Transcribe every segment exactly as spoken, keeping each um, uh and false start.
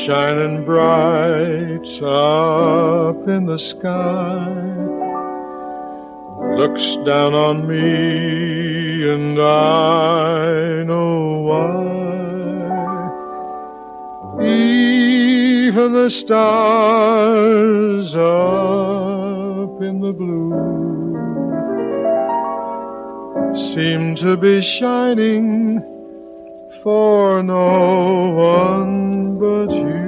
shining bright up in the sky, looks down on me and I know why. Even the stars up in the blue seem to be shining for no one but you.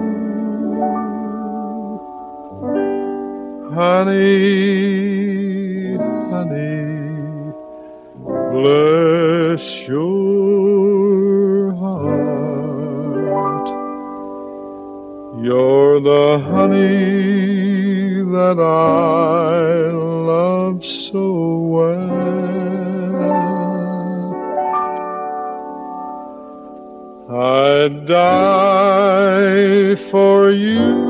Honey, honey, bless your heart. You're the honey that I love so well. I'd die for you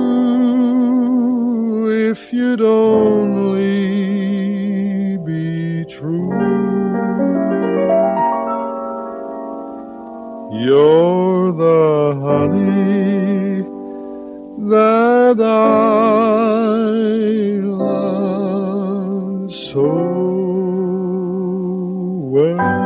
if you'd only be true. You're the honey that I love so well.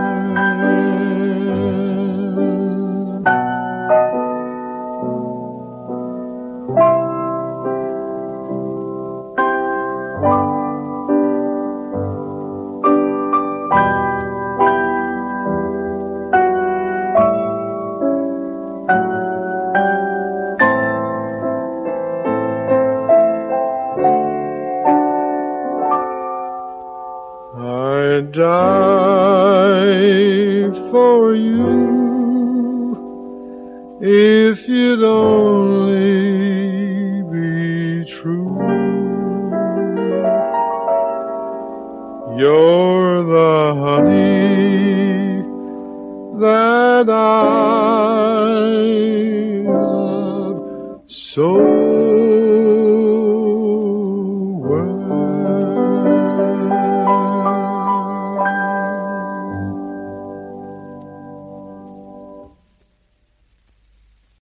I'd die for you if you'd only be true. You're the honey that I love so